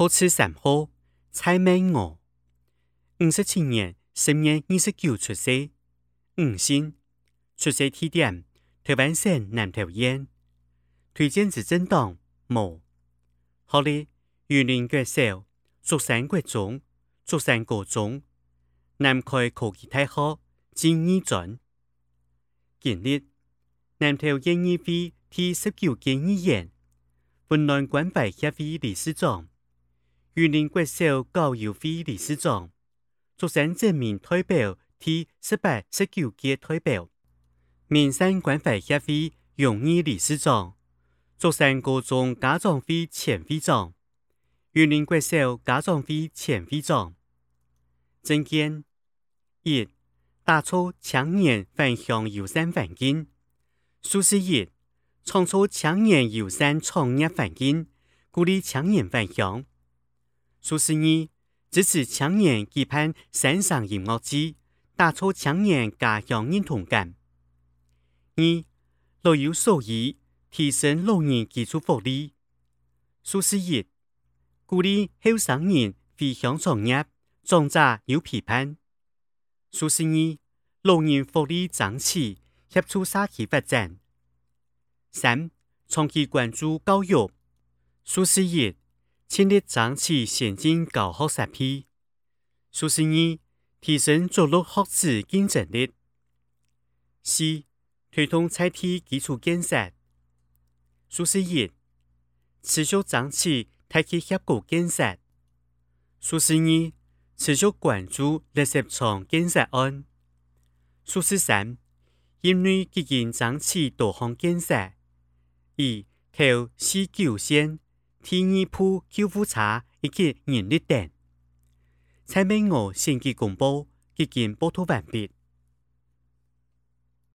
好吃3號，蔡明我。57年10月29出生，5姓，出生地點台灣省南投縣，推薦之政黨無。學歷雲林國小、竹山國中、竹山高中、南開科技大學經二專。經歷南投縣議會第19屆議員，雲南關懷協會理事長，雲林國小教育會理事長，竹山鎮民代表第18、19屆代表，名山關懷協會榮譽理事長，竹山高中家長會前會長，雲林國小家長會前會長。政見1. 打造青年返鄉友善環境。蘇是1. 創造青年友善創業環境，鼓勵青年返鄉。蘇是2. 支持青年舉辦線上音樂節，打造青年家鄉認同感。2. 老有所依，提升老人基礎福利。蘇是1. 鼓勵後生人回鄉創業，長者有陪伴。蘇是2. 老人福利爭取，協助社區發展。3. 長期關注教育。蘇是1. 全力爭取先進教學設備。蘇是2. 提升族錄學子競爭力。4. 推動在地基礎建設。蘇是1. 持續爭取大氣峽谷建設。蘇是2. 持續關注垃圾場建設案。蘇是3. 因為基金爭取多項建設，以投49線、第2鋪救護車以及人力等。蔡明我先期公布，基金報道完畢。